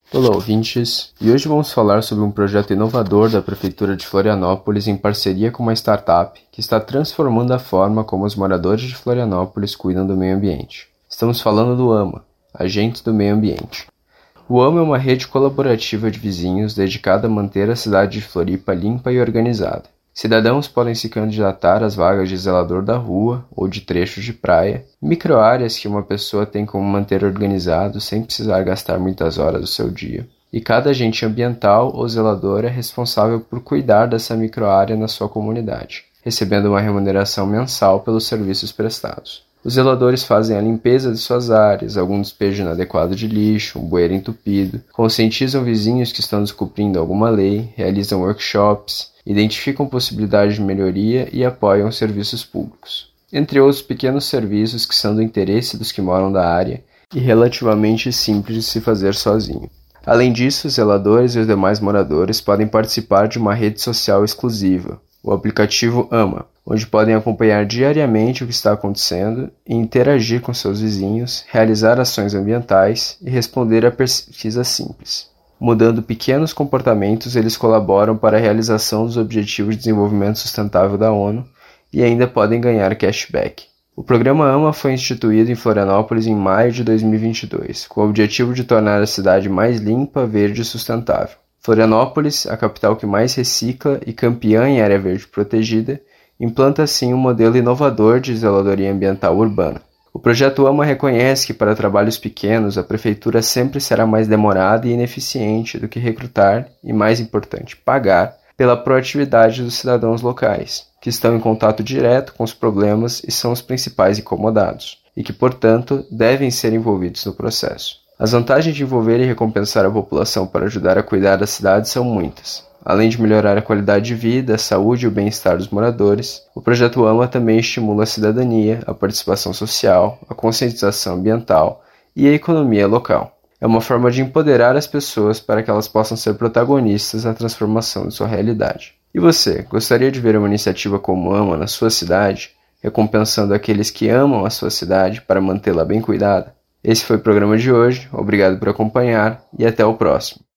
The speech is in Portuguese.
Olá, ouvintes! E hoje vamos falar sobre um projeto inovador da Prefeitura de Florianópolis em parceria com uma startup que está transformando a forma como os moradores de Florianópolis cuidam do meio ambiente. Estamos falando do AMA, Agentes do Meio Ambiente. O AMA é uma rede colaborativa de vizinhos dedicada a manter a cidade de Floripa limpa e organizada. Cidadãos podem se candidatar às vagas de zelador da rua ou de trechos de praia, microáreas que uma pessoa tem como manter organizado sem precisar gastar muitas horas do seu dia. E cada agente ambiental ou zelador é responsável por cuidar dessa microárea na sua comunidade, recebendo uma remuneração mensal pelos serviços prestados. Os zeladores fazem a limpeza de suas áreas, algum despejo inadequado de lixo, um bueiro entupido, conscientizam vizinhos que estão descumprindo alguma lei, realizam workshops, identificam possibilidades de melhoria e apoiam serviços públicos, entre outros pequenos serviços que são do interesse dos que moram da área e relativamente simples de se fazer sozinho. Além disso, os zeladores e os demais moradores podem participar de uma rede social exclusiva, o aplicativo AMA, onde podem acompanhar diariamente o que está acontecendo e interagir com seus vizinhos, realizar ações ambientais e responder a pesquisas simples. Mudando pequenos comportamentos, eles colaboram para a realização dos Objetivos de Desenvolvimento Sustentável da ONU e ainda podem ganhar cashback. O programa AMA foi instituído em Florianópolis em maio de 2022, com o objetivo de tornar a cidade mais limpa, verde e sustentável. Florianópolis, a capital que mais recicla e campeã em área verde protegida, implanta assim um modelo inovador de zeladoria ambiental urbana. O projeto AMA reconhece que para trabalhos pequenos a prefeitura sempre será mais demorada e ineficiente do que recrutar e, mais importante, pagar pela proatividade dos cidadãos locais, que estão em contato direto com os problemas e são os principais incomodados, e que, portanto, devem ser envolvidos no processo. As vantagens de envolver e recompensar a população para ajudar a cuidar da cidade são muitas. Além de melhorar a qualidade de vida, a saúde e o bem-estar dos moradores, o projeto AMA também estimula a cidadania, a participação social, a conscientização ambiental e a economia local. É uma forma de empoderar as pessoas para que elas possam ser protagonistas na transformação de sua realidade. E você, gostaria de ver uma iniciativa como AMA na sua cidade, recompensando aqueles que amam a sua cidade para mantê-la bem cuidada? Esse foi o programa de hoje, obrigado por acompanhar e até o próximo.